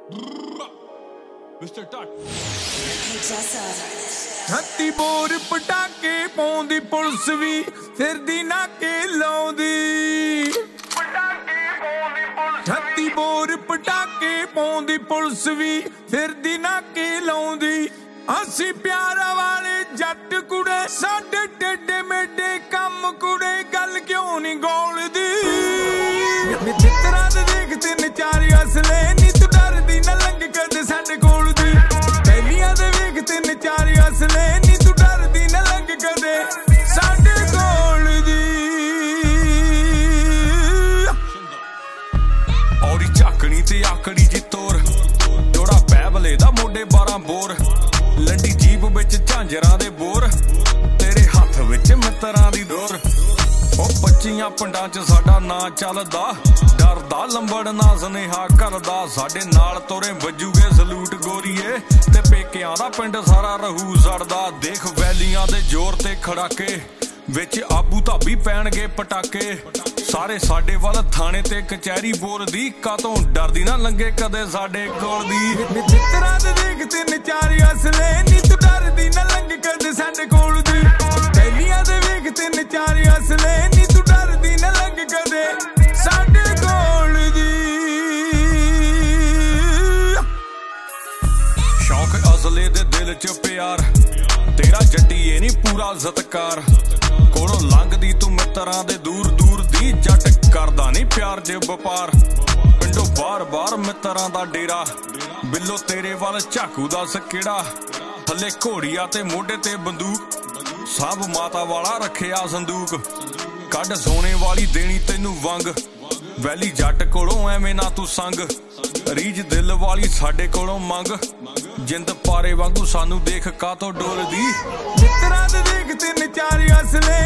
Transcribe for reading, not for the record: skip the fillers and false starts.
Mr. Tuck. ਹੱਤੀ bore ਪਟਾਕੇ ਪਾਉਂਦੀ police ਵੀ ਫਿਰਦੀ ਨਾਕੇ ਲਾਉਂਦੀ ਹੱਤੀ ਬੋਰ ਪਟਾਕੇ ਪਾਉਂਦੀ ਪੁਲਿਸ ਵੀ ਫਿਰਦੀ ਨਾਕੇ ਲਾਉਂਦੀ ਅਸੀਂ ਪਿਆਰਾਂ ਵਾਲੇ ਜੱਟ ਕੁੜੇ ਸਾਡੇ ਟੇਡੇ ਮੇਡੇ ਕੰਮ ਕੁੜੇ ਗੱਲ ਕਿਉਂ ਨਹੀਂ ਗੋਲਦੀ ਮਿੱਤਰਾਂ ਦੇ ਦੇਖ ਤਿੰਨ ਚਾਰ ਅਸਲੇ ਨੀ ਤੂੰ ਡਰਦੀ ਨਾ ਲੰਘ ਕਦੇ ਸਾਡੇ ਕੋਲ ਦੀ ਪਹਿਲੀਆਂ ਦੇ ਵੇਖ ਤਿੰਨ ਚਾਰ ਅਸਲੇ ਨੀ ਤੂੰ ਡਰਦੀ ਨਾ ਲੰਘ ਕਦੇ ਸਾਡੇ ਕੋਲ ਦੀ ਔਰੀ ਝਾਕਣੀ ਤੇ ਆਕੜੀ ਜੀ ਤੋਰ ਜੋੜਾ ਬੈਬਲੇ ਦਾ ਮੋਢੇ 12 ਬੋਰ ਲੰਡੀ ਜੀਪ ਵਿੱਚ ਝਾਂਜਰਾਂ ਦੇ ਬੋਰ ਤੇਰੇ ਹੱਥ ਵਿੱਚ ਮਿੱਤਰਾਂ ਦੀ ਡੋਰ ਉਹ 25 ਪਿੰਡਾਂ 'ਚ ਸਾਡਾ ਨਾਂ ਚੱਲਦਾ ਡਰਦਾ ਲੰਬੜਨਾ ਸੁਨੇਹਾ ਕਰਦਾ ਸਾਡੇ ਨਾਲ ਤੋਰੇ ਵੱਜੂਗੇ ਸਲੂਟ ਗੋਰੀਏ ਤੇ ਪੇਕਿਆਂ ਦਾ ਪਿੰਡ ਸਾਰਾ ਰਹੂ ਸੜਦਾ ਦੇਖ ਵੈਲੀਆਂ ਦੇ ਜ਼ੋਰ ਤੇ ਖੜਾਕੇ ਵਿੱਚ ਆਬੂ ਧਾਬੀ ਪੈਣਗੇ ਪਟਾਕੇ ਸਾਰੇ ਸਾਡੇ ਵੱਲ ਥਾਣੇ ਤੇ ਕਚਹਿਰੀ ਬੋਲਦੀ ਕਾਤੋਂ ਡਰਦੀ ਨਾ ਲੰਘੇ ਕਦੇ ਸਾਡੇ ਕੋਲ ਦੀ ਮਿੱਤਰਾਂ ਦੇ ਦੇਖ ਤਿੰਨ ਚਾਰ ਅਸਲੇ ਨੀ ਤੂੰ ਡਰਦੀ ਨਾ ਲੰਘ ਕਦੇ ਸਾਡੇ ਕੋਲ ਦੀ ਪਹਿਲੀਆਂ ਦੇ ਵੇਖ ਤਿੰਨ ਚਾਰ ਅਸਲੇ ਨੀ ਤੂੰ ਡਰਦੀ ਨਾ ਲੰਘ ਕਦੇ ਸਾਡੇ ਕੋਲ ਦੀ ਸ਼ੌਕ ਅਸਲੇ ਦੇ ਦਿਲ 'ਚ ਪਿਆਰ ਤੇਰਾ ਜੱਟੀ ਇਹ ਨੀ ਪੂਰਾ ਸਤਿਕਾਰ ਕੋਲੋਂ ਲੰਘਦੀ ਤੂੰ ਮਿੱਤਰਾਂ ਦੇ ਦੂਰ ਦੂਰ ਦੀ ਜੱਟ ਕਰਦਾ ਨੀ ਪਿਆਰ ਜੇ ਵਪਾਰ ਪਿੰਡੋਂ ਬਾਰ-ਬਾਰ ਮਿੱਤਰਾਂ ਦਾ ਡੇਰਾ ਬਿੱਲੋ ਤੇਰੇ ਵੱਲ ਝਾਕੂ ਦੱਸ ਕਿਹੜਾ ਥੱਲੇ ਘੋੜੀਆਂ ਤੇ ਮੋਢੇ ਤੇ ਬੰਦੂਕ ਸਭ ਮਾਤਾ ਵਾਲਾ ਰੱਖਿਆ ਸੰਦੂਕ ਕੱਢ ਸੋਨੇ ਵਾਲੀ ਦੇਣੀ ਤੈਨੂੰ ਵੰਗ ਵੈਲੀ ਜੱਟ ਕੋਲੋਂ ਐਵੇਂ ਨਾ ਤੂੰ ਸੰਗ ਰੀਝ ਦਿਲ ਵਾਲੀ ਸਾਡੇ ਕੋਲੋਂ ਮੰਗ ਜਿੰਦ ਪਾਰੇ ਵਾਂਗੂ ਸਾਨੂੰ ਦੇਖ ਕਾਤੋਂ ਡੋਲਦੀ ਮਿੱਤਰਾਂ ਦੇ ਦੇਖ ਤਿੰਨ ਚਾਰ ਅਸਲੇ